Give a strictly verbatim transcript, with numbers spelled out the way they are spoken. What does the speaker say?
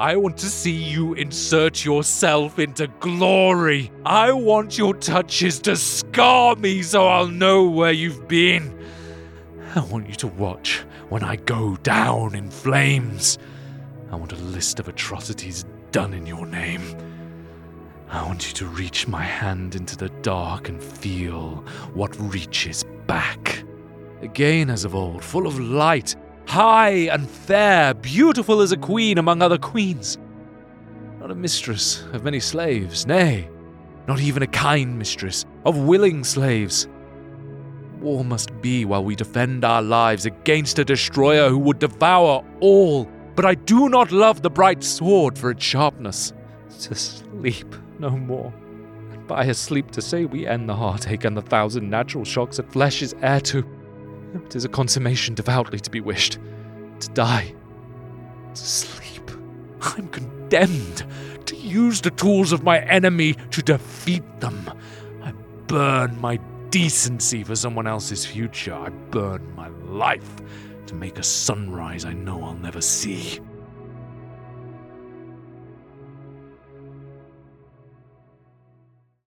I want to see you insert yourself into glory. I want your touches to scar me so I'll know where you've been. I want you to watch when I go down in flames. I want a list of atrocities done in your name. I want you to reach my hand into the dark and feel what reaches back. Again as of old, full of light, high and fair, beautiful as a queen among other queens. Not a mistress of many slaves, nay, not even a kind mistress of willing slaves. War must be while we defend our lives against a destroyer who would devour all. But I do not love the bright sword for its sharpness. To sleep no more, and by a sleep to say we end the heartache and the thousand natural shocks that flesh is heir to. It is a consummation devoutly to be wished. To die, to sleep. I'm condemned to use the tools of my enemy to defeat them. I burn my decency for someone else's future. I burn my life to make a sunrise I know I'll never see.